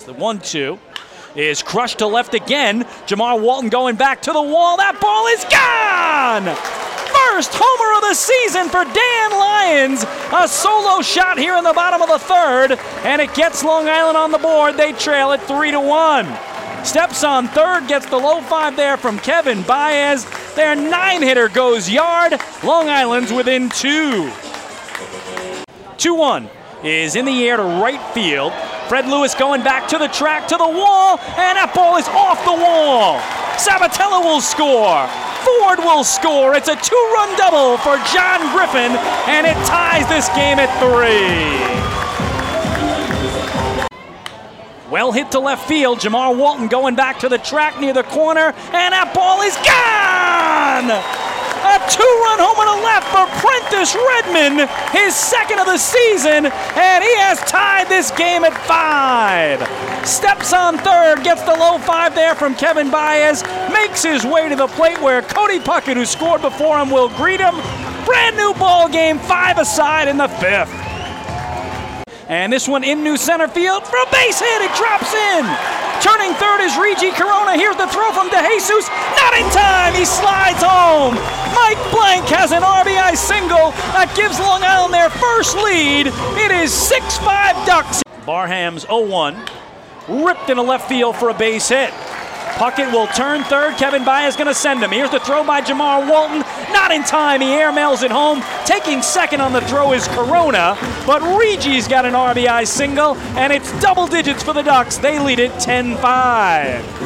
The 1-2 is crushed to left again. Jamar Walton going back to the wall. That ball is gone! First homer of the season for Dan Lyons. A solo shot here in the bottom of the third, and it gets Long Island on the board. They trail it 3-1. Steps on third, gets the low five there from Kevin Baez. Their 9-hitter goes yard. Long Island's within 2. 2-1 is in the air to right field. Fred Lewis going back to the track, to the wall, and that ball is off the wall. Sabatella will score. Ford will score. It's a 2-run double for John Griffin, and it ties this game at 3. Well hit to left field. Jamar Walton going back to the track near the corner, and that ball is gone! A 2-run homer to left for Prentice Redmond, his second of the season, and he has tied this game at 5. Steps on third, gets the low five there from Kevin Baez, makes his way to the plate where Cody Puckett, who scored before him, will greet him. Brand new ball game, 5 aside in the 5th. And this one in new center field for a base hit. It drops in. Turning third is Regi Corona. Here's the throw from DeJesus. Not in time. He slides home. Mike Blank has an RBI single that gives Long Island their first lead. It is 6-5 Ducks. Barham's 0-1. Ripped into left field for a base hit. Puckett will turn third. Kevin Baez going to send him. Here's the throw by Jamar Walton. Not in time. He airmails it home. Taking second on the throw is Corona, but Regi's got an RBI single, and it's double digits for the Ducks. They lead it 10-5.